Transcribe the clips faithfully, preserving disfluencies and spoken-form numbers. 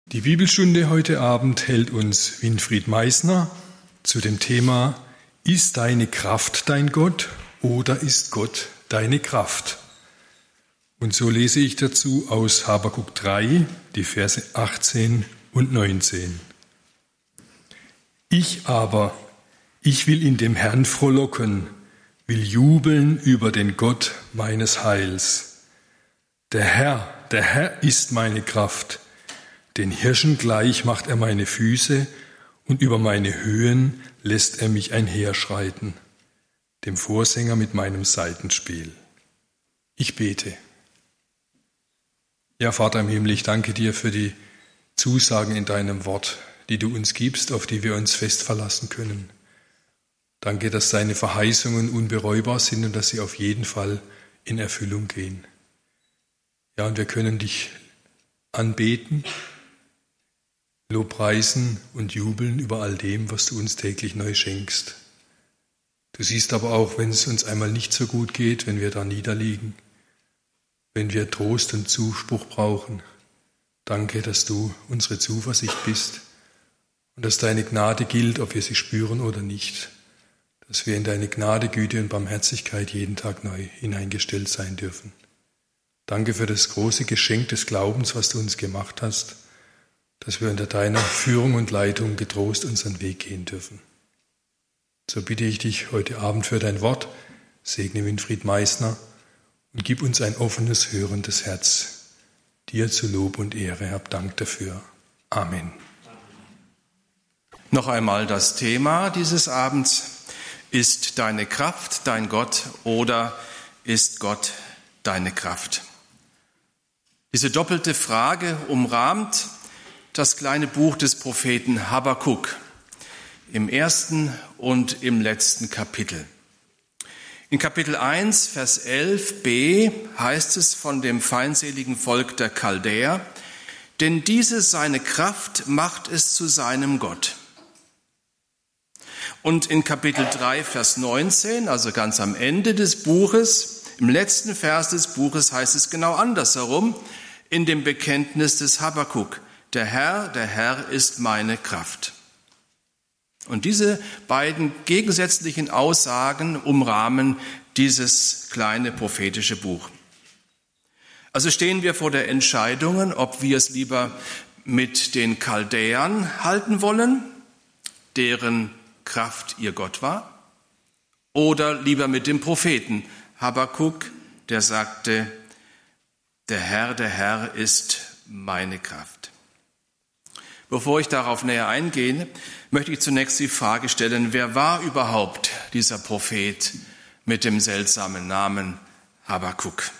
Die Bibelstunde heute Abend hält uns Winfried Meissner zu dem Thema: Ist deine Kraft dein Gott oder ist Gott deine Kraft? Und so lese ich dazu aus Habakuk drei, die Verse achtzehn und neunzehn. Ich aber, ich will in dem Herrn frohlocken, will jubeln über den Gott meines Heils. Der Herr, der Herr ist meine Kraft. Den Hirschen gleich macht er meine Füße, und über meine Höhen lässt er mich einherschreiten, dem Vorsänger mit meinem Saitenspiel. Ich bete. Ja, Vater im Himmel, ich danke dir für die Zusagen in deinem Wort, die du uns gibst, auf die wir uns fest verlassen können. Danke, dass deine Verheißungen unbereubar sind und dass sie auf jeden Fall in Erfüllung gehen. Ja, und wir können dich anbeten, Lobpreisen und jubeln über all dem, was du uns täglich neu schenkst. Du siehst aber auch, wenn es uns einmal nicht so gut geht, wenn wir da niederliegen, wenn wir Trost und Zuspruch brauchen. Danke, dass du unsere Zuversicht bist und dass deine Gnade gilt, ob wir sie spüren oder nicht, dass wir in deine Gnade, Güte und Barmherzigkeit jeden Tag neu hineingestellt sein dürfen. Danke für das große Geschenk des Glaubens, was du uns gemacht hast, dass wir unter deiner Führung und Leitung getrost unseren Weg gehen dürfen. So bitte ich dich heute Abend für dein Wort, segne Winfried Meissner und gib uns ein offenes, hörendes Herz. Dir zu Lob und Ehre, hab Dank dafür. Amen. Noch einmal das Thema dieses Abends: Ist deine Kraft dein Gott oder ist Gott deine Kraft? Diese doppelte Frage umrahmt das kleine Buch des Propheten Habakuk im ersten und im letzten Kapitel. In Kapitel eins, Vers elf b heißt es von dem feindseligen Volk der Chaldäer: Denn diese seine Kraft macht es zu seinem Gott. Und in Kapitel drei, Vers neunzehn, also ganz am Ende des Buches, im letzten Vers des Buches heißt es genau andersherum, in dem Bekenntnis des Habakuk: Der Herr, der Herr ist meine Kraft. Und diese beiden gegensätzlichen Aussagen umrahmen dieses kleine prophetische Buch. Also stehen wir vor der Entscheidung, ob wir es lieber mit den Chaldäern halten wollen, deren Kraft ihr Gott war, oder lieber mit dem Propheten Habakuk, der sagte: Der Herr, der Herr ist meine Kraft. Bevor ich darauf näher eingehe, möchte ich zunächst die Frage stellen: Wer war überhaupt dieser Prophet mit dem seltsamen Namen Habakuk?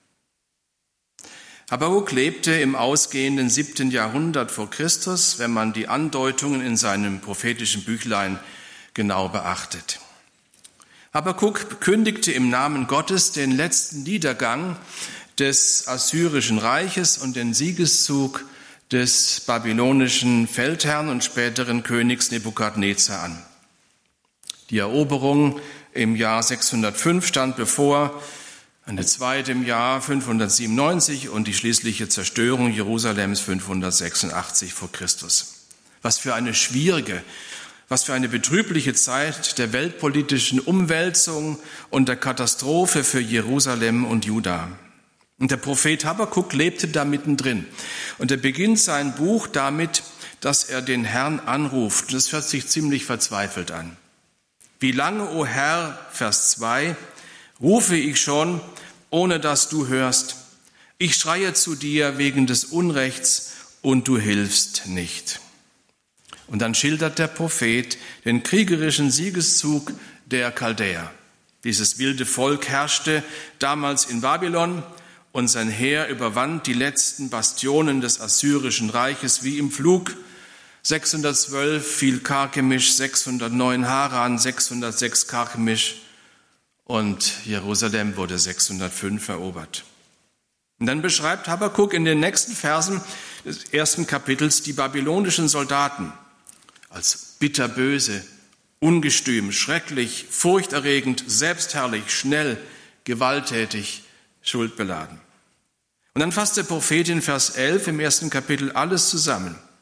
Habakuk lebte im ausgehenden siebten Jahrhundert vor Christus, wenn man die Andeutungen in seinem prophetischen Büchlein genau beachtet. Habakuk kündigte im Namen Gottes den letzten Niedergang des assyrischen Reiches und den Siegeszug des babylonischen Feldherrn und späteren Königs Nebukadnezar an. Die Eroberung im Jahr sechshundertfünf stand bevor, eine zweite im Jahr fünfhundertsiebenundneunzig und die schließliche Zerstörung Jerusalems fünfhundertsechsundachtzig vor Christus. Was für eine schwierige, was für eine betrübliche Zeit der weltpolitischen Umwälzung und der Katastrophe für Jerusalem und Juda. Und der Prophet Habakuk lebte da mittendrin. Und er beginnt sein Buch damit, dass er den Herrn anruft. Das hört sich ziemlich verzweifelt an. Wie lange, o Herr, Vers zwei, rufe ich schon, ohne dass du hörst. Ich schreie zu dir wegen des Unrechts und du hilfst nicht. Und dann schildert der Prophet den kriegerischen Siegeszug der Chaldäer. Dieses wilde Volk herrschte damals in Babylon, und sein Heer überwand die letzten Bastionen des assyrischen Reiches wie im Flug. sechshundertzwölf fiel Karkemisch, sechshundertneun Haran, sechshundertsechs Karkemisch und Jerusalem wurde sechshundertfünf erobert. Und dann beschreibt Habakuk in den nächsten Versen des ersten Kapitels die babylonischen Soldaten als bitterböse, ungestüm, schrecklich, furchterregend, selbstherrlich, schnell, gewalttätig, schuldbeladen. Und dann fasst der Prophet in Vers elf im ersten Kapitel alles zusammen.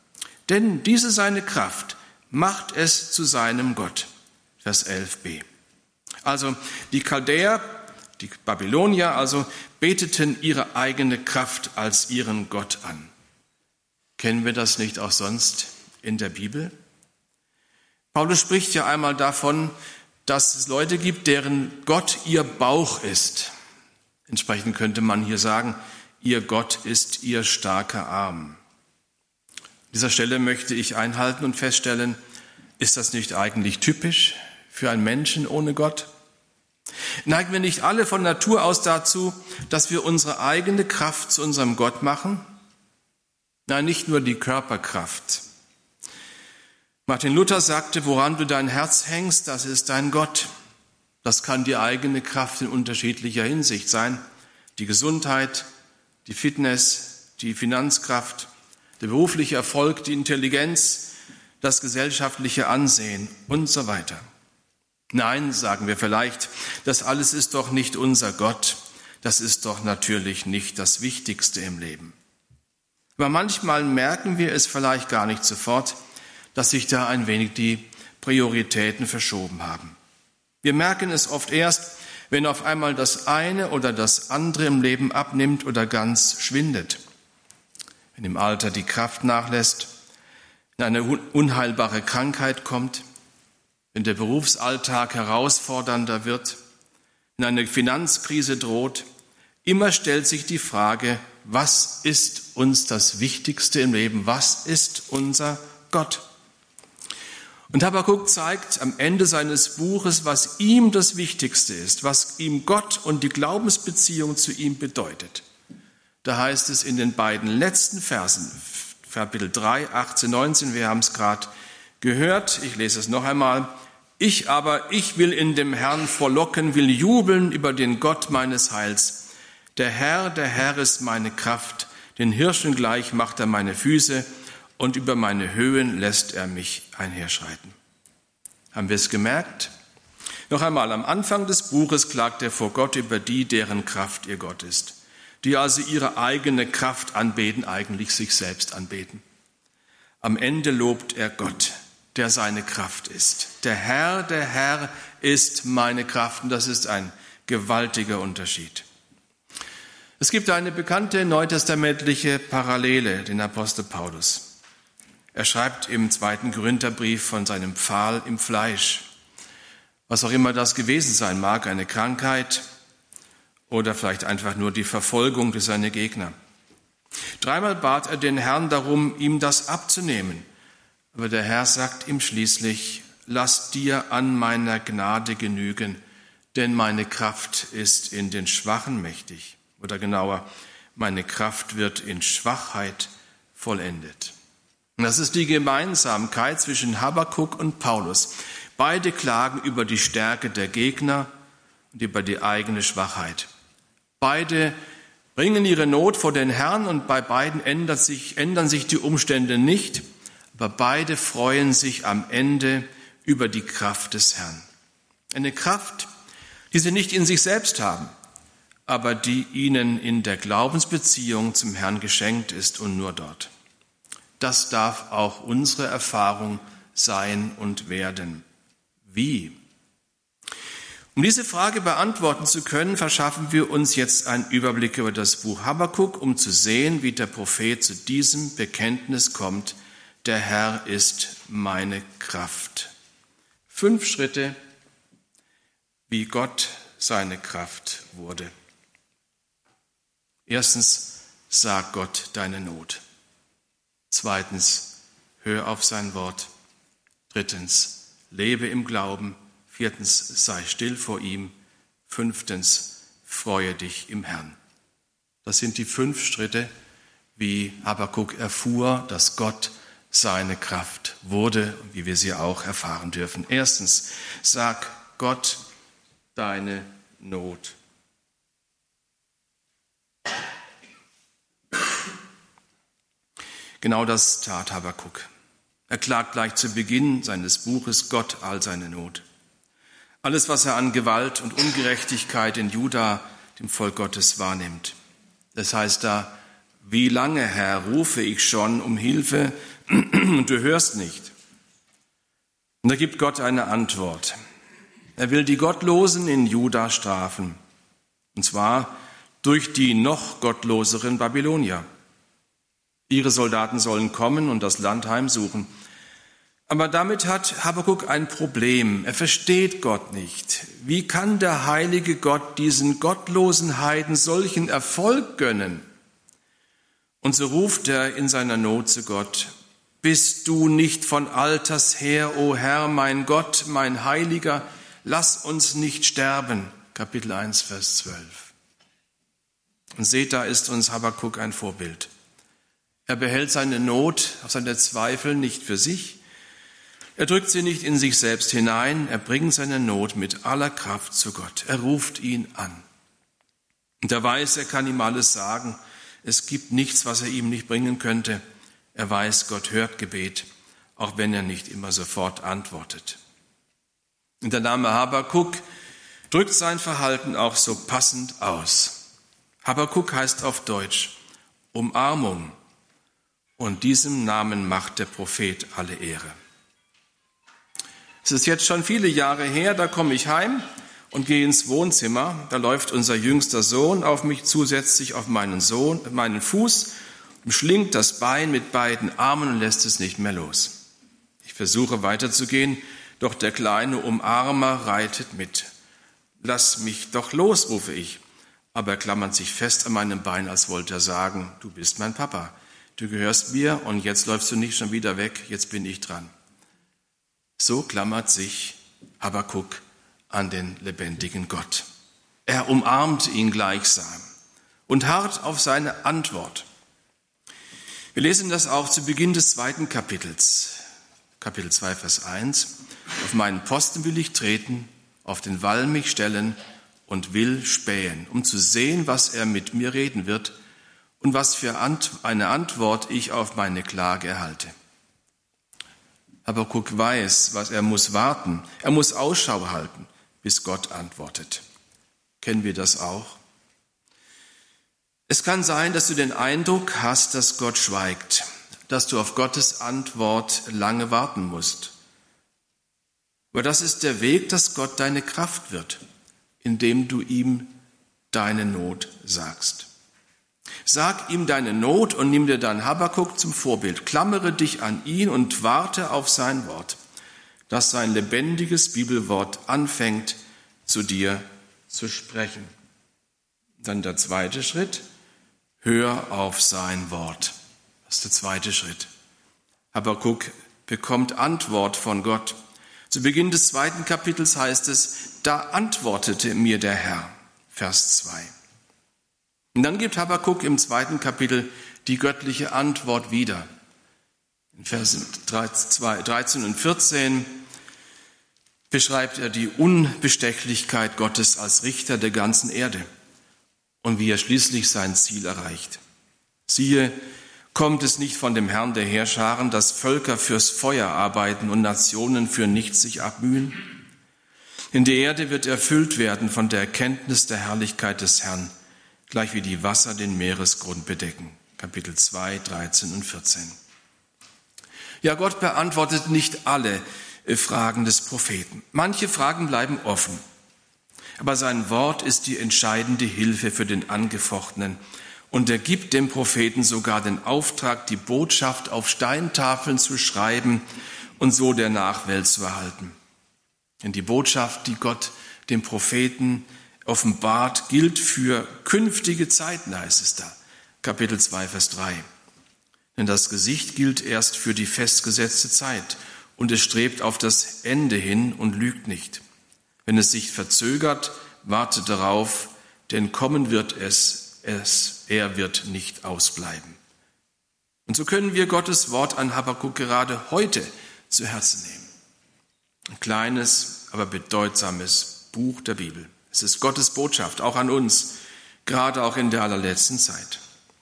Denn diese seine Kraft macht es zu seinem Gott. Vers elf b. Also die Chaldäer, die Babylonier also, beteten ihre eigene Kraft als ihren Gott an. Kennen wir das nicht auch sonst in der Bibel? Paulus spricht ja einmal davon, dass es Leute gibt, deren Gott ihr Bauch ist. Entsprechend könnte man hier sagen, ihr Gott ist ihr starker Arm. An dieser Stelle möchte ich einhalten und feststellen, ist das nicht eigentlich typisch für einen Menschen ohne Gott? Neigen wir nicht alle von Natur aus dazu, dass wir unsere eigene Kraft zu unserem Gott machen? Nein, nicht nur die Körperkraft. Martin Luther sagte, woran du dein Herz hängst, das ist dein Gott. Das kann die eigene Kraft in unterschiedlicher Hinsicht sein. Die Gesundheit, die Fitness, die Finanzkraft, der berufliche Erfolg, die Intelligenz, das gesellschaftliche Ansehen und so weiter. Nein, sagen wir vielleicht, das alles ist doch nicht unser Gott. Das ist doch natürlich nicht das Wichtigste im Leben. Aber manchmal merken wir es vielleicht gar nicht sofort, dass sich da ein wenig die Prioritäten verschoben haben. Wir merken es oft erst, wenn auf einmal das eine oder das andere im Leben abnimmt oder ganz schwindet. Wenn im Alter die Kraft nachlässt, wenn eine unheilbare Krankheit kommt, wenn der Berufsalltag herausfordernder wird, wenn eine Finanzkrise droht, immer stellt sich die Frage, was ist uns das Wichtigste im Leben? Was ist unser Gott? Und Habakuk zeigt am Ende seines Buches, was ihm das Wichtigste ist, was ihm Gott und die Glaubensbeziehung zu ihm bedeutet. Da heißt es in den beiden letzten Versen, Kapitel drei, achtzehn, neunzehn, wir haben es gerade gehört, ich lese es noch einmal. Ich aber, ich will in dem Herrn frohlocken, will jubeln über den Gott meines Heils. Der Herr, der Herr ist meine Kraft, den Hirschen gleich macht er meine Füße, und über meine Höhen lässt er mich einherschreiten. Haben wir es gemerkt? Noch einmal, am Anfang des Buches klagt er vor Gott über die, deren Kraft ihr Gott ist, die also ihre eigene Kraft anbeten, eigentlich sich selbst anbeten. Am Ende lobt er Gott, der seine Kraft ist. Der Herr, der Herr ist meine Kraft, und das ist ein gewaltiger Unterschied. Es gibt eine bekannte neutestamentliche Parallele, den Apostel Paulus. Er schreibt im zweiten Korintherbrief von seinem Pfahl im Fleisch. Was auch immer das gewesen sein mag, eine Krankheit oder vielleicht einfach nur die Verfolgung durch seine Gegner. Dreimal bat er den Herrn darum, ihm das abzunehmen. Aber der Herr sagt ihm schließlich, lass dir an meiner Gnade genügen, denn meine Kraft ist in den Schwachen mächtig. Oder genauer, meine Kraft wird in Schwachheit vollendet. Und das ist die Gemeinsamkeit zwischen Habakuk und Paulus. Beide klagen über die Stärke der Gegner und über die eigene Schwachheit. Beide bringen ihre Not vor den Herrn und bei beiden ändert sich, ändern sich die Umstände nicht, aber beide freuen sich am Ende über die Kraft des Herrn. Eine Kraft, die sie nicht in sich selbst haben, aber die ihnen in der Glaubensbeziehung zum Herrn geschenkt ist und nur dort. Das darf auch unsere Erfahrung sein und werden. Wie? Um diese Frage beantworten zu können, verschaffen wir uns jetzt einen Überblick über das Buch Habakuk, um zu sehen, wie der Prophet zu diesem Bekenntnis kommt: Der Herr ist meine Kraft. Fünf Schritte, wie Gott seine Kraft wurde. Erstens, sag Gott deine Not. Zweitens, hör auf sein Wort. Drittens, lebe im Glauben. Viertens, sei still vor ihm. Fünftens, freue dich im Herrn. Das sind die fünf Schritte, wie Habakuk erfuhr, dass Gott seine Kraft wurde, wie wir sie auch erfahren dürfen. Erstens, sag Gott deine Not. Genau das tat Habakuk. Er klagt gleich zu Beginn seines Buches Gott all seine Not. Alles, was er an Gewalt und Ungerechtigkeit in Juda, dem Volk Gottes, wahrnimmt. Das heißt da, Wie lange, Herr, rufe ich schon um Hilfe und du hörst nicht? Und da gibt Gott eine Antwort. Er will die Gottlosen in Juda strafen, und zwar durch die noch gottloseren Babylonier. Ihre Soldaten sollen kommen und das Land heimsuchen. Aber damit hat Habakuk ein Problem. Er versteht Gott nicht. Wie kann der heilige Gott diesen gottlosen Heiden solchen Erfolg gönnen? Und so ruft er in seiner Not zu Gott: Bist du nicht von alters her, o Herr, mein Gott, mein Heiliger? Lass uns nicht sterben. Kapitel eins, Vers zwölf. Und seht, da ist uns Habakuk ein Vorbild. Er behält seine Not, seine Zweifel nicht für sich. Er drückt sie nicht in sich selbst hinein. Er bringt seine Not mit aller Kraft zu Gott. Er ruft ihn an. Und er weiß, er kann ihm alles sagen. Es gibt nichts, was er ihm nicht bringen könnte. Er weiß, Gott hört Gebet, auch wenn er nicht immer sofort antwortet. Und der Name Habakuk drückt sein Verhalten auch so passend aus. Habakuk heißt auf Deutsch Umarmung. Und diesem Namen macht der Prophet alle Ehre. Es ist jetzt schon viele Jahre her, da komme ich heim und gehe ins Wohnzimmer. Da läuft unser jüngster Sohn auf mich zu, setzt sich auf meinen Sohn, meinen Fuß, umschlingt das Bein mit beiden Armen und lässt es nicht mehr los. Ich versuche weiterzugehen, doch der kleine Umarmer reitet mit. Lass mich doch los, rufe ich. Aber er klammert sich fest an meinem Bein, als wollte er sagen: Du bist mein Papa. Du gehörst mir und jetzt läufst du nicht schon wieder weg, jetzt bin ich dran. So klammert sich Habakuk an den lebendigen Gott. Er umarmt ihn gleichsam und harrt auf seine Antwort. Wir lesen das auch zu Beginn des zweiten Kapitels, Kapitel zwei, Vers eins. Auf meinen Posten will ich treten, auf den Wall mich stellen und will spähen, um zu sehen, was er mit mir reden wird und was für eine Antwort ich auf meine Klage erhalte. Habakuk weiß, was er muss warten. Er muss Ausschau halten, bis Gott antwortet. Kennen wir das auch? Es kann sein, dass du den Eindruck hast, dass Gott schweigt, dass du auf Gottes Antwort lange warten musst. Aber das ist der Weg, dass Gott deine Kraft wird, indem du ihm deine Not sagst. Sag ihm deine Not und nimm dir dann Habakuk zum Vorbild. Klammere dich an ihn und warte auf sein Wort, dass sein lebendiges Bibelwort anfängt, zu dir zu sprechen. Dann der zweite Schritt: Hör auf sein Wort. Das ist der zweite Schritt. Habakuk bekommt Antwort von Gott. Zu Beginn des zweiten Kapitels heißt es: Da antwortete mir der Herr. Vers zwei. Und dann gibt Habakuk im zweiten Kapitel die göttliche Antwort wieder. In Versen dreizehn und vierzehn beschreibt er die Unbestechlichkeit Gottes als Richter der ganzen Erde und wie er schließlich sein Ziel erreicht. Siehe, kommt es nicht von dem Herrn der Heerscharen, dass Völker fürs Feuer arbeiten und Nationen für nichts sich abmühen? In der Erde wird erfüllt werden von der Erkenntnis der Herrlichkeit des Herrn, gleich wie die Wasser den Meeresgrund bedecken. Kapitel zwei, dreizehn und vierzehn. Ja, Gott beantwortet nicht alle Fragen des Propheten. Manche Fragen bleiben offen. Aber sein Wort ist die entscheidende Hilfe für den Angefochtenen. Und er gibt dem Propheten sogar den Auftrag, die Botschaft auf Steintafeln zu schreiben und so der Nachwelt zu erhalten. Denn die Botschaft, die Gott dem Propheten offenbart, gilt für künftige Zeiten, heißt es da. Kapitel zwei, Vers drei. Denn das Gesicht gilt erst für die festgesetzte Zeit und es strebt auf das Ende hin und lügt nicht. Wenn es sich verzögert, wartet darauf, denn kommen wird es, es, er wird nicht ausbleiben. Und so können wir Gottes Wort an Habakuk gerade heute zu Herzen nehmen. Ein kleines, aber bedeutsames Buch der Bibel. Es ist Gottes Botschaft, auch an uns, gerade auch in der allerletzten Zeit.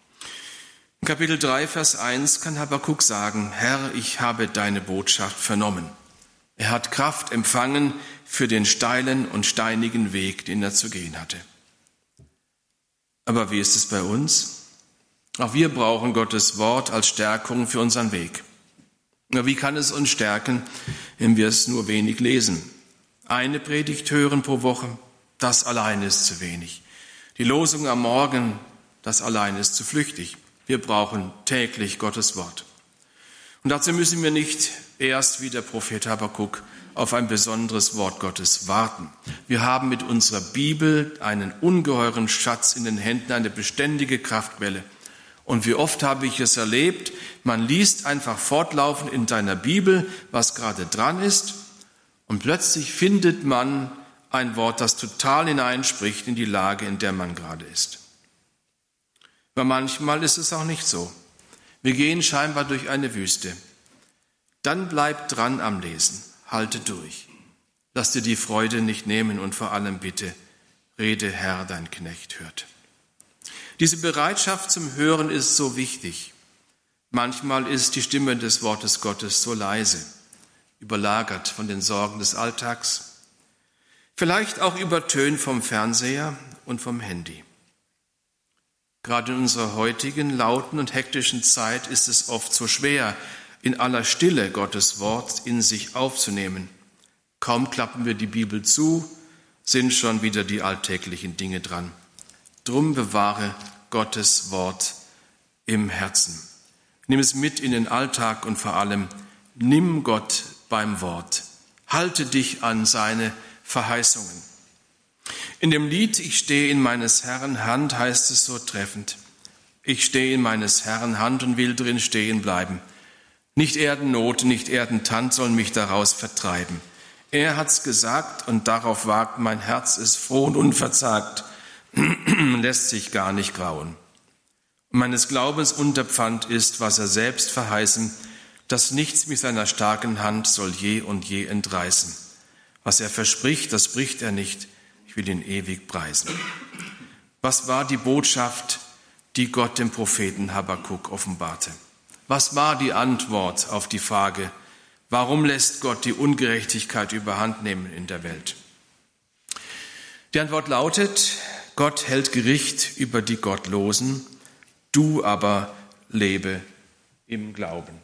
In Kapitel drei, Vers eins kann Habakuk sagen: Herr, ich habe deine Botschaft vernommen. Er hat Kraft empfangen für den steilen und steinigen Weg, den er zu gehen hatte. Aber wie ist es bei uns? Auch wir brauchen Gottes Wort als Stärkung für unseren Weg. Wie kann es uns stärken, wenn wir es nur wenig lesen? Eine Predigt hören pro Woche, das allein ist zu wenig. Die Losung am Morgen, das allein ist zu flüchtig. Wir brauchen täglich Gottes Wort. Und dazu müssen wir nicht erst wie der Prophet Habakuk auf ein besonderes Wort Gottes warten. Wir haben mit unserer Bibel einen ungeheuren Schatz in den Händen, eine beständige Kraftquelle. Und wie oft habe ich es erlebt, man liest einfach fortlaufend in deiner Bibel, was gerade dran ist, und plötzlich findet man ein Wort, das total hineinspricht in die Lage, in der man gerade ist. Aber manchmal ist es auch nicht so. Wir gehen scheinbar durch eine Wüste. Dann bleib dran am Lesen, halte durch. Lass dir die Freude nicht nehmen und vor allem bitte, rede Herr, dein Knecht hört. Diese Bereitschaft zum Hören ist so wichtig. Manchmal ist die Stimme des Wortes Gottes so leise, überlagert von den Sorgen des Alltags, vielleicht auch übertönt vom Fernseher und vom Handy. Gerade in unserer heutigen lauten und hektischen Zeit ist es oft so schwer, in aller Stille Gottes Wort in sich aufzunehmen. Kaum klappen wir die Bibel zu, sind schon wieder die alltäglichen Dinge dran. Drum bewahre Gottes Wort im Herzen. Nimm es mit in den Alltag und vor allem nimm Gott beim Wort. Halte dich an seine Verheißungen. In dem Lied Ich stehe in meines Herrn Hand heißt es so treffend. Ich stehe in meines Herrn Hand und will drin stehen bleiben. Nicht Erdennot, nicht Erdentand sollen mich daraus vertreiben. Er hat's gesagt und darauf wagt mein Herz es froh und unverzagt, lässt sich gar nicht grauen. Und meines Glaubens Unterpfand ist, was er selbst verheißen, dass nichts mit seiner starken Hand soll je und je entreißen. Was er verspricht, das bricht er nicht. Ich will ihn ewig preisen. Was war die Botschaft, die Gott dem Propheten Habakuk offenbarte? Was war die Antwort auf die Frage, warum lässt Gott die Ungerechtigkeit überhand nehmen in der Welt? Die Antwort lautet, Gott hält Gericht über die Gottlosen, du aber lebe im Glauben.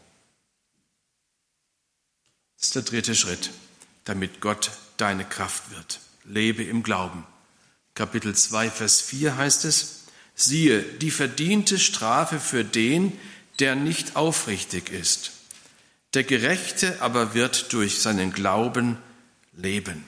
Das ist der dritte Schritt, damit Gott deine Kraft wird. Lebe im Glauben. Kapitel zwei, Vers vier heißt es, siehe, die verdiente Strafe für den, der nicht aufrichtig ist. Der Gerechte aber wird durch seinen Glauben leben.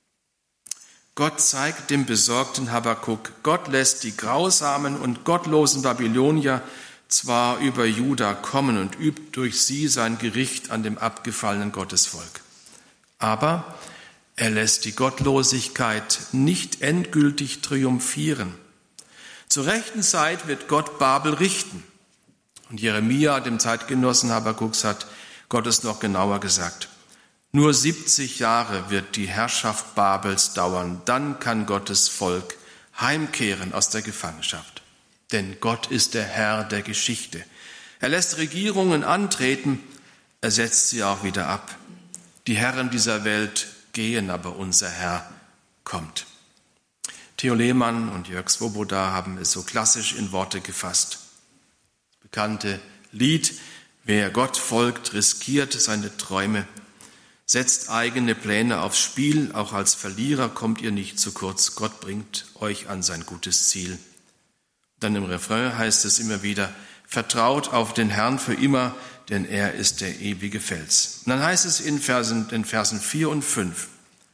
Gott zeigt dem besorgten Habakuk, Gott lässt die grausamen und gottlosen Babylonier zwar über Juda kommen und übt durch sie sein Gericht an dem abgefallenen Gottesvolk. Aber er lässt die Gottlosigkeit nicht endgültig triumphieren. Zur rechten Zeit wird Gott Babel richten. Und Jeremia, dem Zeitgenossen Habakuks, hat Gott es noch genauer gesagt. Nur siebzig Jahre wird die Herrschaft Babels dauern, dann kann Gottes Volk heimkehren aus der Gefangenschaft. Denn Gott ist der Herr der Geschichte. Er lässt Regierungen antreten, er setzt sie auch wieder ab. Die Herren dieser Welt gehen, aber unser Herr kommt. Theo Lehmann und Jörg Swoboda haben es so klassisch in Worte gefasst. Das bekannte Lied, wer Gott folgt, riskiert seine Träume, setzt eigene Pläne aufs Spiel, auch als Verlierer kommt ihr nicht zu kurz, Gott bringt euch an sein gutes Ziel. Dann im Refrain heißt es immer wieder, vertraut auf den Herrn für immer, denn er ist der ewige Fels. Und dann heißt es in Versen, in Versen vier und fünf,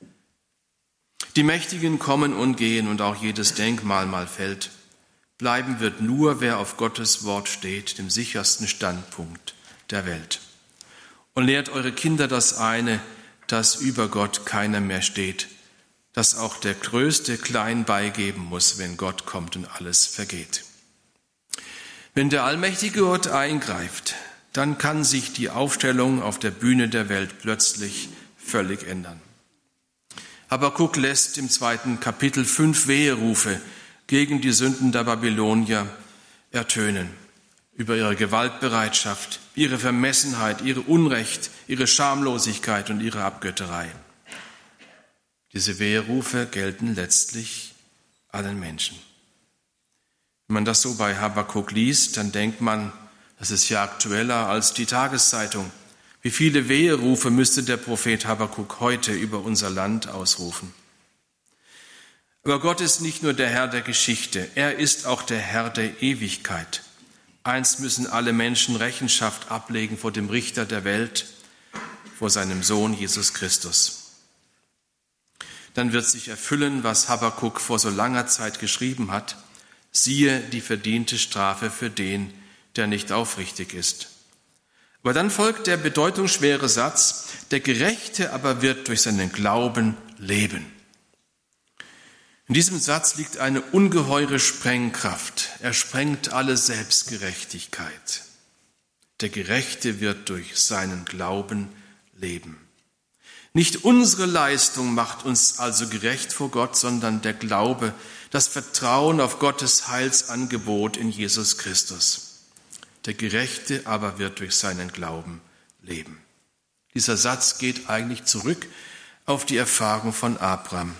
die Mächtigen kommen und gehen und auch jedes Denkmal mal fällt. Bleiben wird nur, wer auf Gottes Wort steht, dem sichersten Standpunkt der Welt. Und lehrt eure Kinder das eine, dass über Gott keiner mehr steht, dass auch der Größte klein beigeben muss, wenn Gott kommt und alles vergeht. Wenn der allmächtige Gott eingreift, dann kann sich die Aufstellung auf der Bühne der Welt plötzlich völlig ändern. Habakuk lässt im zweiten Kapitel fünf Weherufe gegen die Sünden der Babylonier ertönen. Über ihre Gewaltbereitschaft, ihre Vermessenheit, ihre Unrecht, ihre Schamlosigkeit und ihre Abgötterei. Diese Weherufe gelten letztlich allen Menschen. Wenn man das so bei Habakuk liest, dann denkt man, das ist ja aktueller als die Tageszeitung. Wie viele Weherufe müsste der Prophet Habakuk heute über unser Land ausrufen? Aber Gott ist nicht nur der Herr der Geschichte, er ist auch der Herr der Ewigkeit. Einst müssen alle Menschen Rechenschaft ablegen vor dem Richter der Welt, vor seinem Sohn Jesus Christus. Dann wird sich erfüllen, was Habakuk vor so langer Zeit geschrieben hat. Siehe die verdiente Strafe für den, der nicht aufrichtig ist. Aber dann folgt der bedeutungsschwere Satz, der Gerechte aber wird durch seinen Glauben leben. In diesem Satz liegt eine ungeheure Sprengkraft. Er sprengt alle Selbstgerechtigkeit. Der Gerechte wird durch seinen Glauben leben. Nicht unsere Leistung macht uns also gerecht vor Gott, sondern der Glaube, das Vertrauen auf Gottes Heilsangebot in Jesus Christus. Der Gerechte aber wird durch seinen Glauben leben. Dieser Satz geht eigentlich zurück auf die Erfahrung von Abraham.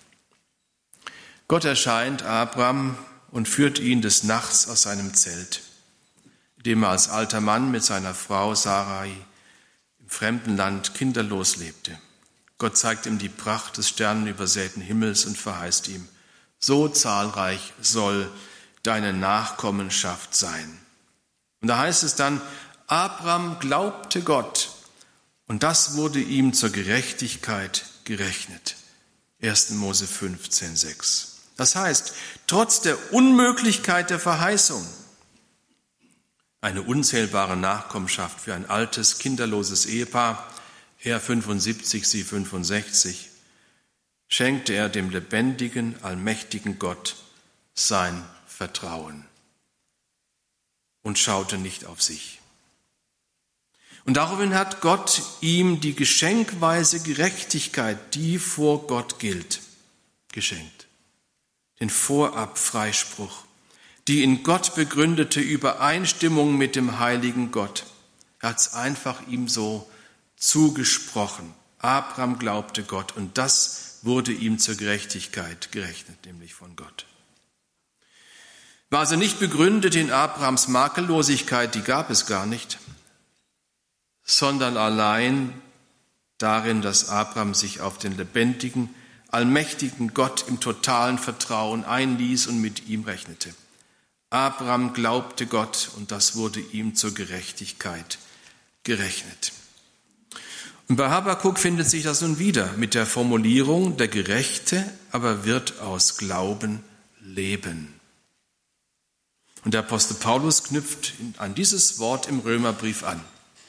Gott erscheint Abraham und führt ihn des Nachts aus seinem Zelt, in dem er als alter Mann mit seiner Frau Sarai im fremden Land kinderlos lebte. Gott zeigt ihm die Pracht des sternenübersäten Himmels und verheißt ihm, so zahlreich soll deine Nachkommenschaft sein. Und da heißt es dann, Abraham glaubte Gott und das wurde ihm zur Gerechtigkeit gerechnet. erster Mose fünfzehn, sechs. Das heißt, trotz der Unmöglichkeit der Verheißung, eine unzählbare Nachkommenschaft für ein altes, kinderloses Ehepaar, er fünfundsiebzig, sie fünfundsechzig, schenkte er dem lebendigen, allmächtigen Gott sein Vertrauen und schaute nicht auf sich. Und daraufhin hat Gott ihm die geschenkweise Gerechtigkeit, die vor Gott gilt, geschenkt. Den Vorabfreispruch, die in Gott begründete Übereinstimmung mit dem heiligen Gott. Er hat es einfach ihm so zugesprochen. Abraham glaubte Gott und das wurde ihm zur Gerechtigkeit gerechnet, nämlich von Gott. War also nicht begründet in Abrahams Makellosigkeit, die gab es gar nicht, sondern allein darin, dass Abraham sich auf den lebendigen, allmächtigen Gott im totalen Vertrauen einließ und mit ihm rechnete. Abraham glaubte Gott und das wurde ihm zur Gerechtigkeit gerechnet. Und bei Habakuk findet sich das nun wieder mit der Formulierung, der Gerechte aber wird aus Glauben leben. Und der Apostel Paulus knüpft an dieses Wort im Römerbrief an.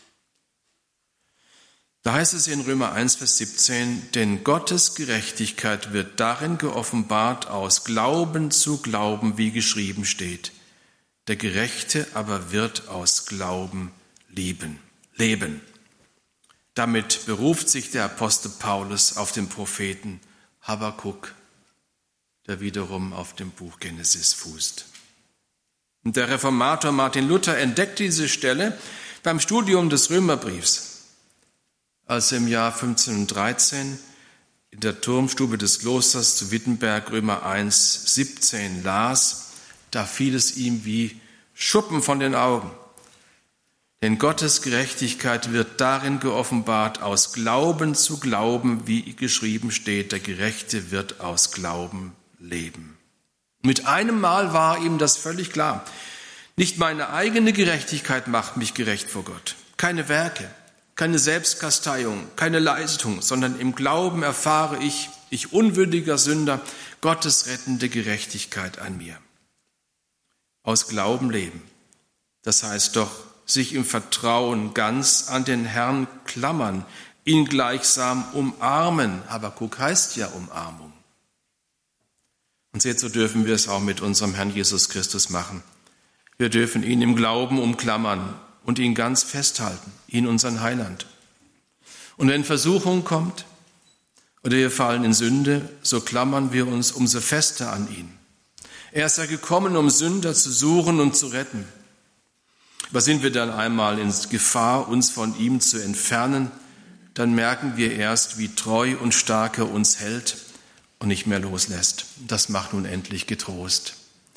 Da heißt es in Römer eins, Vers siebzehn, denn Gottes Gerechtigkeit wird darin geoffenbart aus Glauben zu Glauben, wie geschrieben steht. Der Gerechte aber wird aus Glauben leben. leben. Damit beruft sich der Apostel Paulus auf den Propheten Habakuk, der wiederum auf dem Buch Genesis fußt. Und der Reformator Martin Luther entdeckte diese Stelle beim Studium des Römerbriefs. Als er im Jahr fünfzehnhundertdreizehn in der Turmstube des Klosters zu Wittenberg Römer eins, siebzehn las, da fiel es ihm wie Schuppen von den Augen. Denn Gottes Gerechtigkeit wird darin geoffenbart, aus Glauben zu Glauben, wie geschrieben steht, der Gerechte wird aus Glauben leben. Mit einem Mal war ihm das völlig klar. Nicht meine eigene Gerechtigkeit macht mich gerecht vor Gott, keine Werke, keine Selbstkasteiung, keine Leistung, sondern im Glauben erfahre ich, ich unwürdiger Sünder, Gottes rettende Gerechtigkeit an mir. Aus Glauben leben, das heißt doch, sich im Vertrauen ganz an den Herrn klammern, ihn gleichsam umarmen. Habakuk heißt ja Umarmung. Und seht, so dürfen wir es auch mit unserem Herrn Jesus Christus machen. Wir dürfen ihn im Glauben umklammern und ihn ganz festhalten, ihn unseren Heiland. Und wenn Versuchung kommt oder wir fallen in Sünde, so klammern wir uns umso fester an ihn. Er ist ja gekommen, um Sünder zu suchen und zu retten. Aber sind wir dann einmal in Gefahr, uns von ihm zu entfernen, dann merken wir erst, wie treu und stark er uns hält und nicht mehr loslässt. Das macht nun endlich getrost.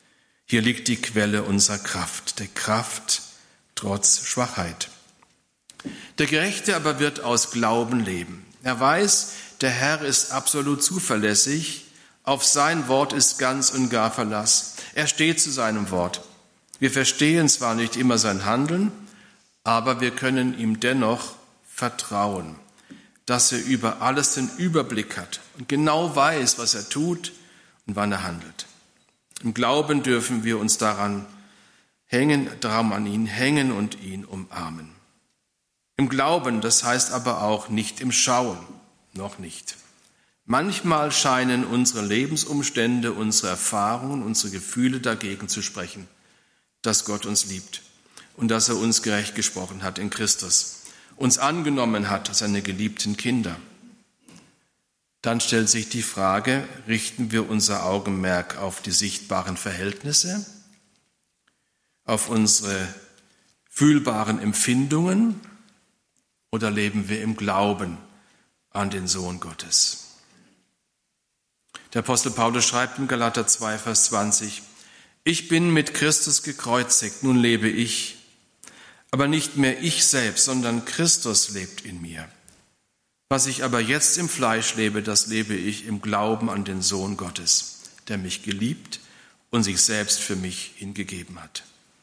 Hier liegt die Quelle unserer Kraft, der Kraft trotz Schwachheit. Der Gerechte aber wird aus Glauben leben. Er weiß, der Herr ist absolut zuverlässig, auf sein Wort ist ganz und gar Verlass. Er steht zu seinem Wort. Wir verstehen zwar nicht immer sein Handeln, aber wir können ihm dennoch vertrauen, dass er über alles den Überblick hat und genau weiß, was er tut und wann er handelt. Im Glauben dürfen wir uns daran hängen, daran an ihn hängen und ihn umarmen. Im Glauben, das heißt aber auch nicht im Schauen, noch nicht. Manchmal scheinen unsere Lebensumstände, unsere Erfahrungen, unsere Gefühle dagegen zu sprechen, dass Gott uns liebt und dass er uns gerecht gesprochen hat in Christus, uns angenommen hat als seine geliebten Kinder. Dann stellt sich die Frage, richten wir unser Augenmerk auf die sichtbaren Verhältnisse, auf unsere fühlbaren Empfindungen oder leben wir im Glauben an den Sohn Gottes? Der Apostel Paulus schreibt in Galater zwei, Vers zwanzig, ich bin mit Christus gekreuzigt, nun lebe ich, aber nicht mehr ich selbst, sondern Christus lebt in mir. Was ich aber jetzt im Fleisch lebe, das lebe ich im Glauben an den Sohn Gottes, der mich geliebt und sich selbst für mich hingegeben hat.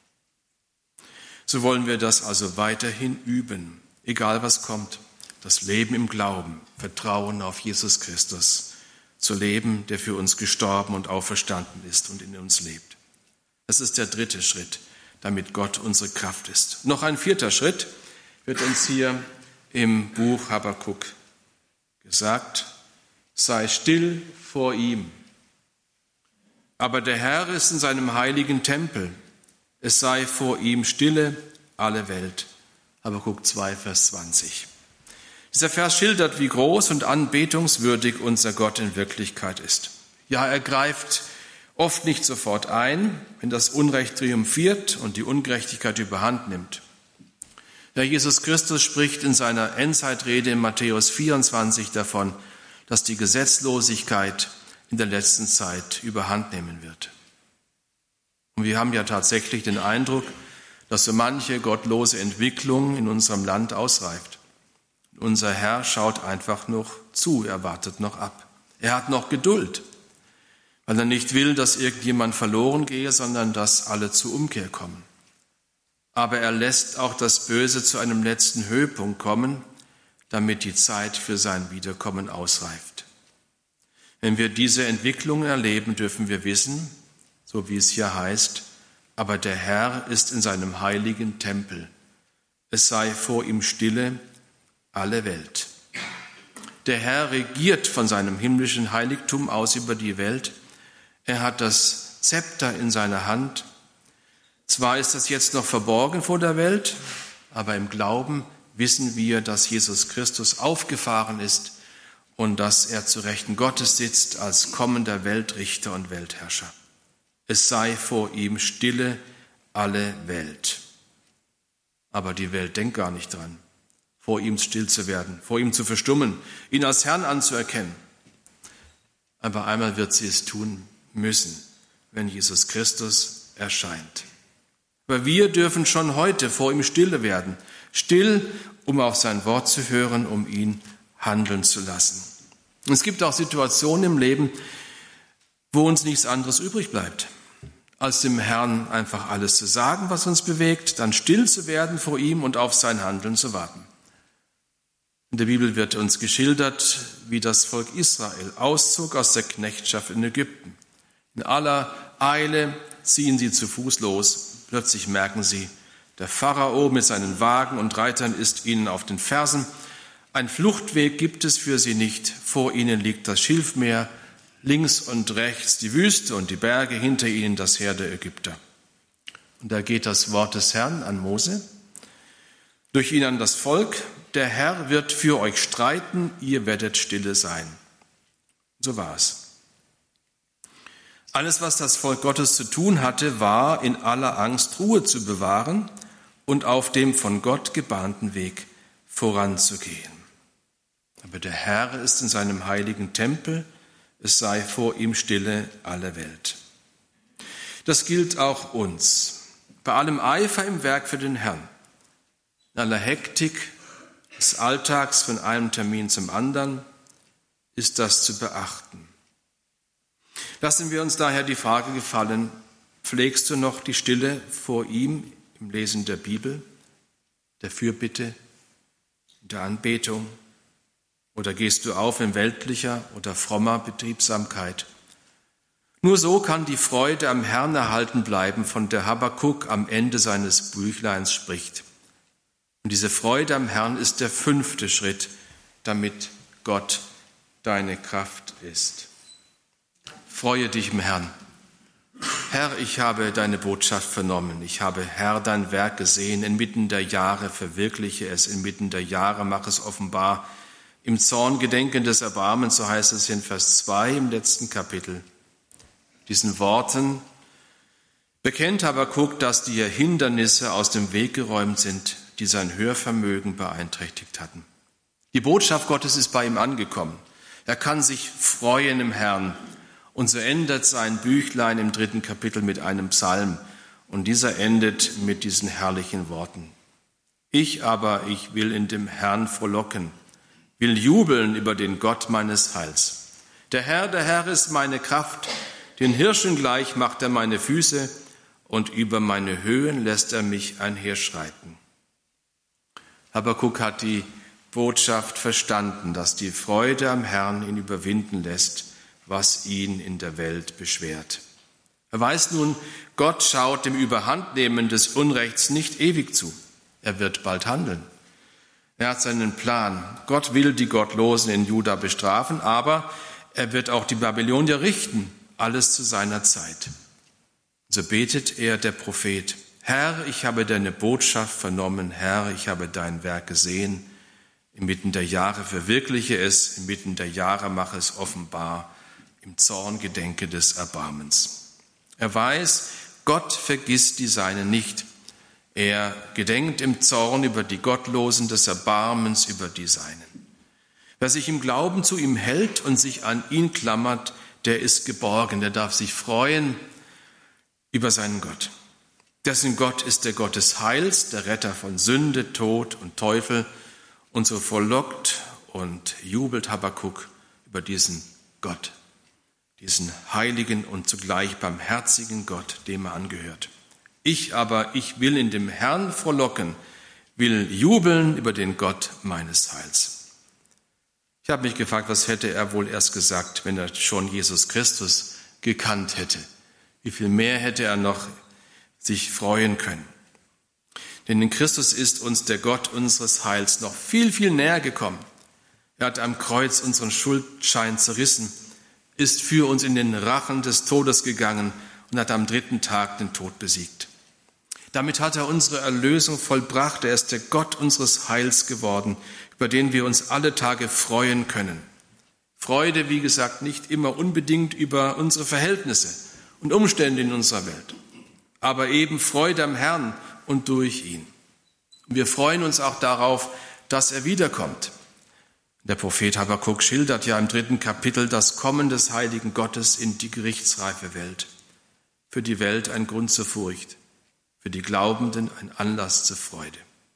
So wollen wir das also weiterhin üben, egal was kommt, das Leben im Glauben, Vertrauen auf Jesus Christus, zu leben, der für uns gestorben und auferstanden ist und in uns lebt. Das ist der dritte Schritt, damit Gott unsere Kraft ist. Noch ein vierter Schritt wird uns hier im Buch Habakuk gesagt, sei still vor ihm. Aber der Herr ist in seinem heiligen Tempel, es sei vor ihm stille alle Welt. Habakuk zwei, Vers zwanzig. Dieser Vers schildert, wie groß und anbetungswürdig unser Gott in Wirklichkeit ist. Ja, er greift oft nicht sofort ein, wenn das Unrecht triumphiert und die Ungerechtigkeit überhand nimmt. Ja, Jesus Christus spricht in seiner Endzeitrede in Matthäus vierundzwanzig davon, dass die Gesetzlosigkeit in der letzten Zeit überhand nehmen wird. Und wir haben ja tatsächlich den Eindruck, dass so manche gottlose Entwicklung in unserem Land ausreift. Unser Herr schaut einfach noch zu, er wartet noch ab. Er hat noch Geduld, weil er nicht will, dass irgendjemand verloren gehe, sondern dass alle zur Umkehr kommen. Aber er lässt auch das Böse zu einem letzten Höhepunkt kommen, damit die Zeit für sein Wiederkommen ausreift. Wenn wir diese Entwicklung erleben, dürfen wir wissen, so wie es hier heißt, aber der Herr ist in seinem heiligen Tempel. Es sei vor ihm stille alle Welt. Der Herr regiert von seinem himmlischen Heiligtum aus über die Welt. Er hat das Zepter in seiner Hand. Zwar ist das jetzt noch verborgen vor der Welt, aber im Glauben wissen wir, dass Jesus Christus aufgefahren ist und dass er zu Rechten Gottes sitzt als kommender Weltrichter und Weltherrscher. Es sei vor ihm stille alle Welt. Aber die Welt denkt gar nicht dran, vor ihm still zu werden, vor ihm zu verstummen, ihn als Herrn anzuerkennen. Aber einmal wird sie es tun müssen, wenn Jesus Christus erscheint. Aber wir dürfen schon heute vor ihm stille werden, still, um auf sein Wort zu hören, um ihn handeln zu lassen. Und es gibt auch Situationen im Leben, wo uns nichts anderes übrig bleibt, als dem Herrn einfach alles zu sagen, was uns bewegt, dann still zu werden vor ihm und auf sein Handeln zu warten. In der Bibel wird uns geschildert, wie das Volk Israel auszog aus der Knechtschaft in Ägypten. In aller Eile ziehen sie zu Fuß los. Plötzlich merken sie, der Pharao mit seinen Wagen und Reitern ist ihnen auf den Fersen. Ein Fluchtweg gibt es für sie nicht. Vor ihnen liegt das Schilfmeer, links und rechts die Wüste und die Berge, hinter ihnen das Heer der Ägypter. Und da geht das Wort des Herrn an Mose, durch ihn an das Volk: Der Herr wird für euch streiten, ihr werdet stille sein. So war es. Alles, was das Volk Gottes zu tun hatte, war, in aller Angst Ruhe zu bewahren und auf dem von Gott gebahnten Weg voranzugehen. Aber der Herr ist in seinem heiligen Tempel, es sei vor ihm stille alle Welt. Das gilt auch uns. Bei allem Eifer im Werk für den Herrn, in aller Hektik des Alltags von einem Termin zum anderen, ist das zu beachten. Lassen wir uns daher die Frage gefallen, pflegst du noch die Stille vor ihm im Lesen der Bibel, der Fürbitte, der Anbetung? Oder gehst du auf in weltlicher oder frommer Betriebsamkeit? Nur so kann die Freude am Herrn erhalten bleiben, von der Habakuk am Ende seines Büchleins spricht. Und diese Freude am Herrn ist der fünfte Schritt, damit Gott deine Kraft ist. Freue dich im Herrn. Herr, ich habe deine Botschaft vernommen. Ich habe, Herr, dein Werk gesehen. Inmitten der Jahre verwirkliche es. Inmitten der Jahre mach es offenbar. Im Zorn gedenken des Erbarmens, so heißt es in Vers zwei im letzten Kapitel. Diesen Worten bekennt Habakuk, dass die Hindernisse aus dem Weg geräumt sind, die sein Hörvermögen beeinträchtigt hatten. Die Botschaft Gottes ist bei ihm angekommen. Er kann sich freuen im Herrn. Und so endet sein Büchlein im dritten Kapitel mit einem Psalm. Und dieser endet mit diesen herrlichen Worten. Ich aber, ich will in dem Herrn frohlocken, will jubeln über den Gott meines Heils. Der Herr, der Herr ist meine Kraft. Den Hirschen gleich macht er meine Füße und über meine Höhen lässt er mich einherschreiten. Habakuk hat die Botschaft verstanden, dass die Freude am Herrn ihn überwinden lässt, was ihn in der Welt beschwert. Er weiß nun, Gott schaut dem Überhandnehmen des Unrechts nicht ewig zu. Er wird bald handeln. Er hat seinen Plan. Gott will die Gottlosen in Juda bestrafen, aber er wird auch die Babylonier richten. Alles zu seiner Zeit. So betet er, der Prophet, Herr, ich habe deine Botschaft vernommen, Herr, ich habe dein Werk gesehen. Inmitten der Jahre verwirkliche es, inmitten der Jahre mache es offenbar, im Zorn gedenke des Erbarmens. Er weiß, Gott vergisst die Seinen nicht. Er gedenkt im Zorn über die Gottlosen des Erbarmens über die Seinen. Wer sich im Glauben zu ihm hält und sich an ihn klammert, der ist geborgen, der darf sich freuen über seinen Gott. Dessen Gott ist der Gott des Heils, der Retter von Sünde, Tod und Teufel. Und so frohlockt und jubelt Habakuk über diesen Gott, diesen heiligen und zugleich barmherzigen Gott, dem er angehört. Ich aber, ich will in dem Herrn frohlocken, will jubeln über den Gott meines Heils. Ich habe mich gefragt, was hätte er wohl erst gesagt, wenn er schon Jesus Christus gekannt hätte? Wie viel mehr hätte er noch sich freuen können? Denn in Christus ist uns der Gott unseres Heils noch viel, viel näher gekommen. Er hat am Kreuz unseren Schuldschein zerrissen, ist für uns in den Rachen des Todes gegangen und hat am dritten Tag den Tod besiegt. Damit hat er unsere Erlösung vollbracht. Er ist der Gott unseres Heils geworden, über den wir uns alle Tage freuen können. Freude, wie gesagt, nicht immer unbedingt über unsere Verhältnisse und Umstände in unserer Welt, aber eben Freude am Herrn und durch ihn. Und wir freuen uns auch darauf, dass er wiederkommt. Der Prophet Habakuk schildert ja im dritten Kapitel das Kommen des heiligen Gottes in die gerichtsreife Welt. Für die Welt ein Grund zur Furcht, für die Glaubenden ein Anlass zur Freude.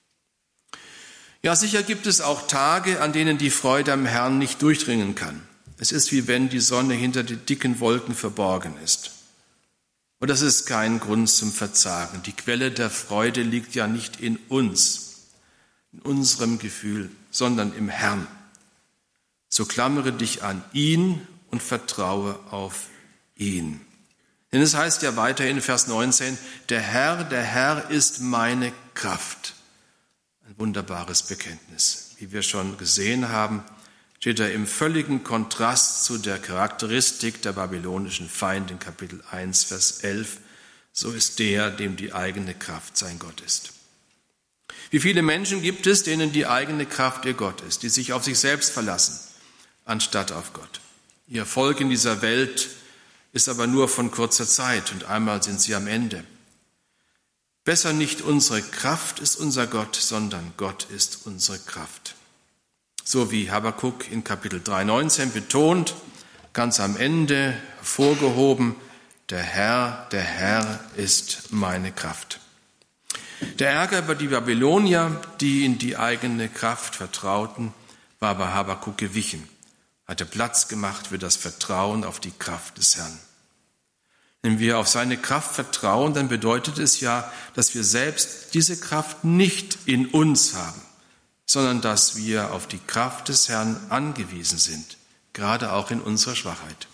Ja, sicher gibt es auch Tage, an denen die Freude am Herrn nicht durchdringen kann. Es ist wie wenn die Sonne hinter den dicken Wolken verborgen ist. Und das ist kein Grund zum Verzagen. Die Quelle der Freude liegt ja nicht in uns, in unserem Gefühl, sondern im Herrn. So klammere dich an ihn und vertraue auf ihn. Denn es heißt ja weiterhin in Vers neunzehn, der Herr, der Herr ist meine Kraft. Ein wunderbares Bekenntnis. Wie wir schon gesehen haben, steht er im völligen Kontrast zu der Charakteristik der babylonischen Feinde in Kapitel eins, Vers elf. So ist der, dem die eigene Kraft sein Gott ist. Wie viele Menschen gibt es, denen die eigene Kraft ihr Gott ist, die sich auf sich selbst verlassen, anstatt auf Gott. Ihr Erfolg in dieser Welt ist aber nur von kurzer Zeit und einmal sind sie am Ende. Besser nicht unsere Kraft ist unser Gott, sondern Gott ist unsere Kraft. So wie Habakuk in Kapitel drei, neunzehn betont, ganz am Ende hervorgehoben, Der Herr, der Herr ist meine Kraft. Der Ärger über die Babylonier, die in die eigene Kraft vertrauten, war bei Habakuk gewichen, hatte Platz gemacht für das Vertrauen auf die Kraft des Herrn. Wenn wir auf seine Kraft vertrauen, dann bedeutet es ja, dass wir selbst diese Kraft nicht in uns haben, sondern dass wir auf die Kraft des Herrn angewiesen sind, gerade auch in unserer Schwachheit.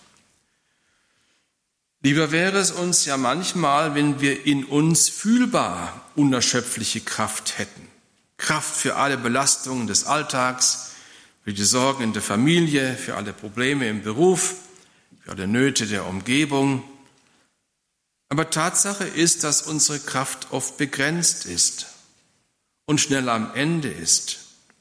Lieber wäre es uns ja manchmal, wenn wir in uns fühlbar unerschöpfliche Kraft hätten. Kraft für alle Belastungen des Alltags, für die Sorgen in der Familie, für alle Probleme im Beruf, für alle Nöte der Umgebung. Aber Tatsache ist, dass unsere Kraft oft begrenzt ist und schnell am Ende ist.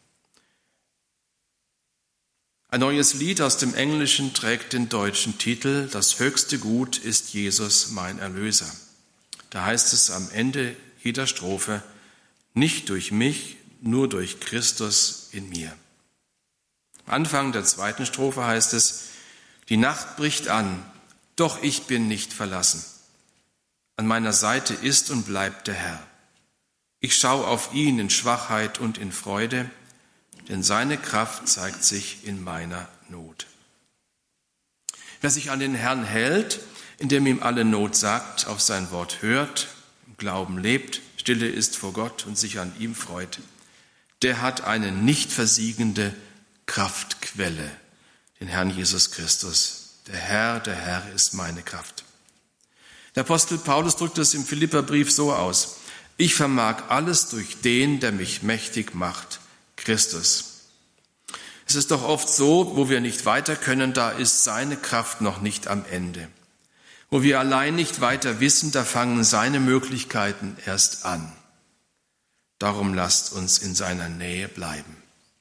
Ein neues Lied aus dem Englischen trägt den deutschen Titel »Das höchste Gut ist Jesus, mein Erlöser«. Da heißt es am Ende jeder Strophe, nicht durch mich, nur durch Christus in mir. Am Anfang der zweiten Strophe heißt es, die Nacht bricht an, doch ich bin nicht verlassen. An meiner Seite ist und bleibt der Herr. Ich schaue auf ihn in Schwachheit und in Freude, denn seine Kraft zeigt sich in meiner Not. Wer sich an den Herrn hält, indem ihm alle Not sagt, auf sein Wort hört, im Glauben lebt, stille ist vor Gott und sich an ihm freut, der hat eine nicht versiegende Kraftquelle, den Herrn Jesus Christus. Der Herr, der Herr ist meine Kraft. Der Apostel Paulus drückt es im Philipperbrief so aus, ich vermag alles durch den, der mich mächtig macht, Christus. Es ist doch oft so, wo wir nicht weiter können, da ist seine Kraft noch nicht am Ende. Wo wir allein nicht weiter wissen, da fangen seine Möglichkeiten erst an. Darum lasst uns in seiner Nähe bleiben.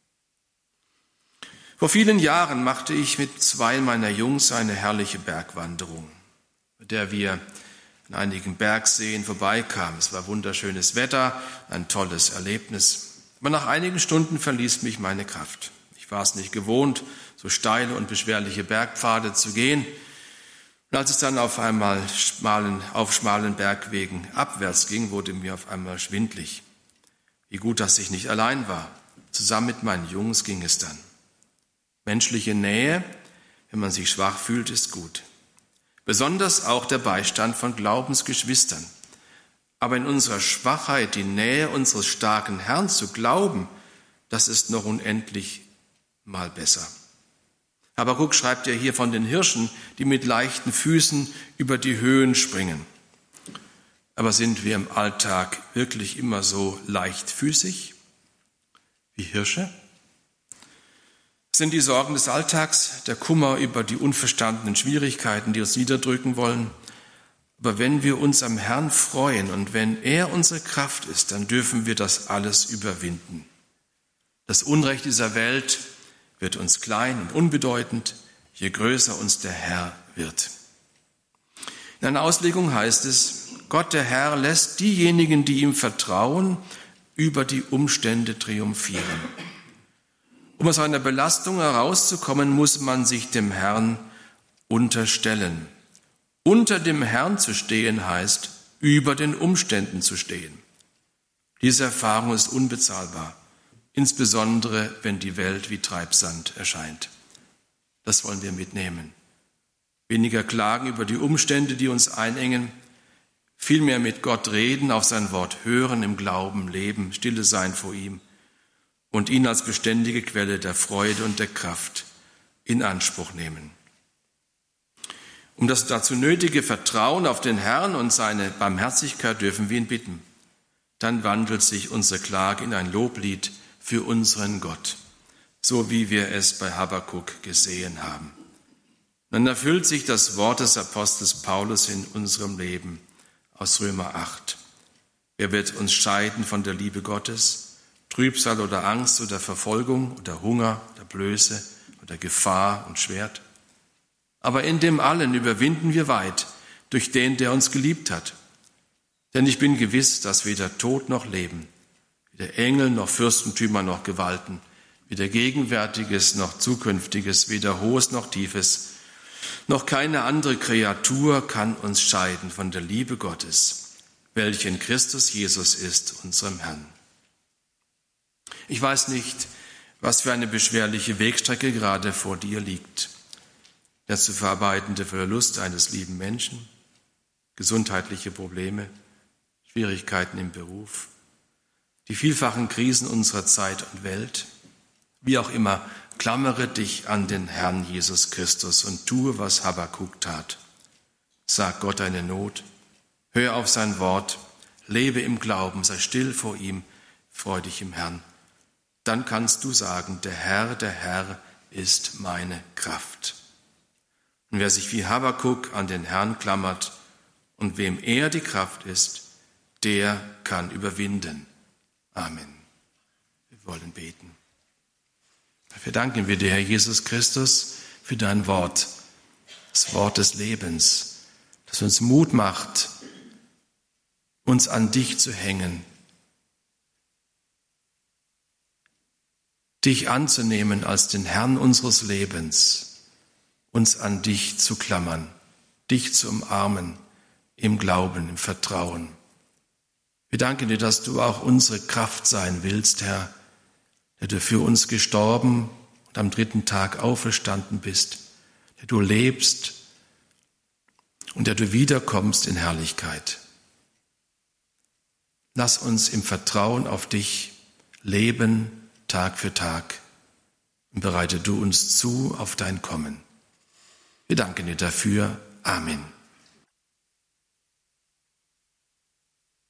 Vor vielen Jahren machte ich mit zwei meiner Jungs eine herrliche Bergwanderung, bei der wir an einigen Bergseen vorbeikamen. Es war wunderschönes Wetter, ein tolles Erlebnis. Aber nach einigen Stunden verließ mich meine Kraft. Ich war es nicht gewohnt, so steile und beschwerliche Bergpfade zu gehen. Und als es dann auf einmal schmalen, auf schmalen Bergwegen abwärts ging, wurde mir auf einmal schwindlig. Wie gut, dass ich nicht allein war. Zusammen mit meinen Jungs ging es dann. Menschliche Nähe, wenn man sich schwach fühlt, ist gut. Besonders auch der Beistand von Glaubensgeschwistern. Aber in unserer Schwachheit die Nähe unseres starken Herrn zu glauben, das ist noch unendlich mal besser. Habakuk schreibt ja hier von den Hirschen, die mit leichten Füßen über die Höhen springen. Aber sind wir im Alltag wirklich immer so leichtfüßig wie Hirsche? Sind die Sorgen des Alltags, der Kummer über die unverstandenen Schwierigkeiten, die uns niederdrücken wollen? Aber wenn wir uns am Herrn freuen und wenn er unsere Kraft ist, dann dürfen wir das alles überwinden. Das Unrecht dieser Welt wird uns klein und unbedeutend, je größer uns der Herr wird. In einer Auslegung heißt es, Gott der Herr lässt diejenigen, die ihm vertrauen, über die Umstände triumphieren. Um aus einer Belastung herauszukommen, muss man sich dem Herrn unterstellen. Unter dem Herrn zu stehen heißt, über den Umständen zu stehen. Diese Erfahrung ist unbezahlbar, insbesondere wenn die Welt wie Treibsand erscheint. Das wollen wir mitnehmen. Weniger klagen über die Umstände, die uns einengen, vielmehr mit Gott reden, auf sein Wort hören, im Glauben leben, stille sein vor ihm und ihn als beständige Quelle der Freude und der Kraft in Anspruch nehmen. Um das dazu nötige Vertrauen auf den Herrn und seine Barmherzigkeit dürfen wir ihn bitten. Dann wandelt sich unsere Klage in ein Loblied für unseren Gott, so wie wir es bei Habakuk gesehen haben. Dann erfüllt sich das Wort des Apostels Paulus in unserem Leben aus Römer acht. Wer wird uns scheiden von der Liebe Gottes? Trübsal oder Angst oder Verfolgung oder Hunger oder Blöße oder Gefahr und Schwert? Aber in dem allen überwinden wir weit durch den, der uns geliebt hat. Denn ich bin gewiss, dass weder Tod noch Leben, weder Engel noch Fürstentümer noch Gewalten, weder Gegenwärtiges noch Zukünftiges, weder Hohes noch Tiefes, Noch keine andere Kreatur kann uns scheiden von der Liebe Gottes, welche in Christus Jesus ist, unserem Herrn. Ich weiß nicht, was für eine beschwerliche Wegstrecke gerade vor dir liegt. Der zu verarbeitende Verlust eines lieben Menschen, gesundheitliche Probleme, Schwierigkeiten im Beruf, die vielfachen Krisen unserer Zeit und Welt. Wie auch immer, klammere dich an den Herrn Jesus Christus und tue, was Habakuk tat. Sag Gott deine Not, hör auf sein Wort, lebe im Glauben, sei still vor ihm, freu dich im Herrn. Dann kannst du sagen, der Herr, der Herr ist meine Kraft. Und wer sich wie Habakuk an den Herrn klammert und wem er die Kraft ist, der kann überwinden. Amen. Wir wollen beten. Dafür danken wir dir, Herr Jesus Christus, für dein Wort, das Wort des Lebens, das uns Mut macht, uns an dich zu hängen, dich anzunehmen als den Herrn unseres Lebens, uns an dich zu klammern, dich zu umarmen, im Glauben, im Vertrauen. Wir danken dir, dass du auch unsere Kraft sein willst, Herr, der du für uns gestorben und am dritten Tag auferstanden bist, der du lebst und der du wiederkommst in Herrlichkeit. Lass uns im Vertrauen auf dich leben, Tag für Tag, und bereite du uns zu auf dein Kommen. Wir danken dir dafür. Amen.